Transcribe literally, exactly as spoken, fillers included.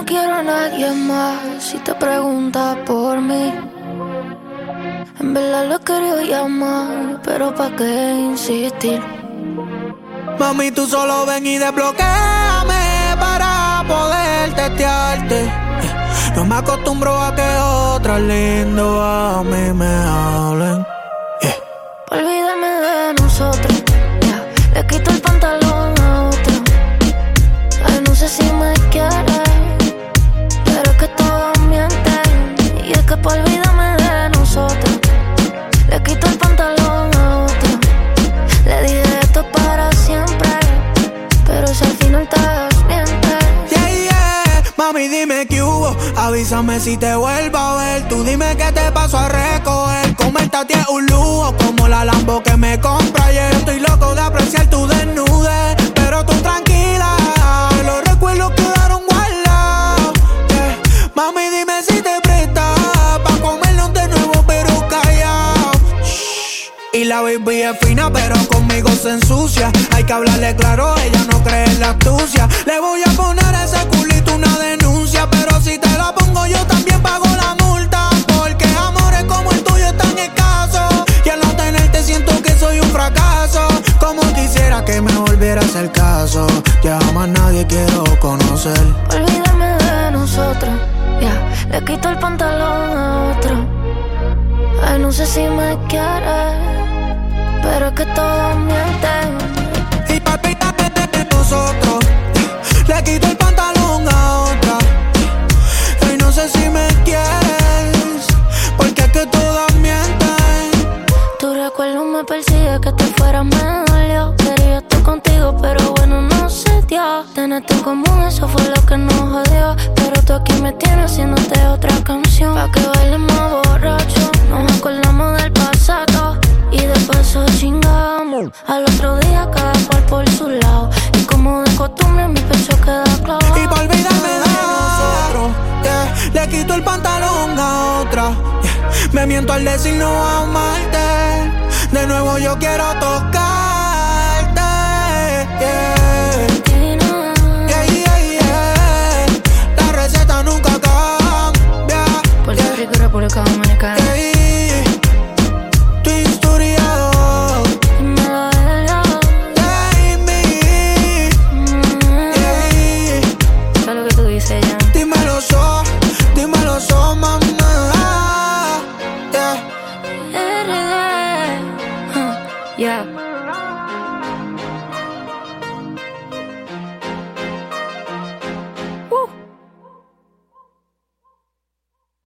quiero a nadie más. Si te preguntas por mí, en verdad lo quería llamar, pero pa' qué insistir. Mami, tú solo ven y desbloquéame para poder testearte. No me acostumbro a que otras lindos a mí me hablen. Yeah. Pa' olvidarme de nosotros, yeah. Le quito el pantalón a otro. Ay, no sé si me quieres, pero es que todos mienten. Y es que pa' olvidarme de nosotros, le quito el pantalón a otro. Le dije esto para siempre, pero si al final te desmientes. Yeah, yeah. Mami, dime qué hubo, avísame si te vuelvo a ver. Tú dime qué te paso a recoger. Comerte a ti es un lujo, como la Lambo que me compra ayer. Estoy loco de apreciar tu desnudez, pero tú tranquila, los recuerdos quedaron guardados. Yeah. Mami, dime si te prestas pa' comernos de nuevo, pero callado. Shh. Y la baby es fina, pero conmigo se ensucia. Hay que hablarle claro, ella no cree en la astucia. Le voy a poner a ese culito una denuncia, pero si te la pongo yo también pago la multa. Porque amores como el tuyo están escasos, y al no tenerte siento que soy un fracaso. Como quisiera que me volviera a hacer caso, ya más nadie quiero conocer. Olvídame de nosotros, ya, yeah. Le quito el pantalón a otro. Ay, no sé si me quieres, pero es que todos mienten. Y palpítame de nosotros, le quito el pantalón a otra. Ay, no sé si me quieres, porque es que todas mienten. Tu recuerdo me persigue, que te fuera me dolió. Quería estar contigo, pero bueno, no se dio. Tenerte en común, eso fue lo que nos jodió. Pero tú aquí me tienes haciéndote otra canción, pa' que bailemos borracho. Nos acordamos del pasado y de paso chingamos. Al otro día cada cual por su lado, y como de costumbre mi pecho queda clavado. Y pa' olvidarme de nosotros, yeah, le quito el pantalón a otra, yeah. Me miento al decir no amarte. De nuevo yo quiero tocarte, yeah. Yeah, yeah, yeah. La receta nunca cambia. Puerto Rico y República Dominicana. Yeah. Tu historia, Dímelo de Dios. baby. Mm. Yeah. ¿Sabes lo que tú dices, ya? Dímelo so, dímelo so, mamá. Yeah. R D. Huh. Yeah.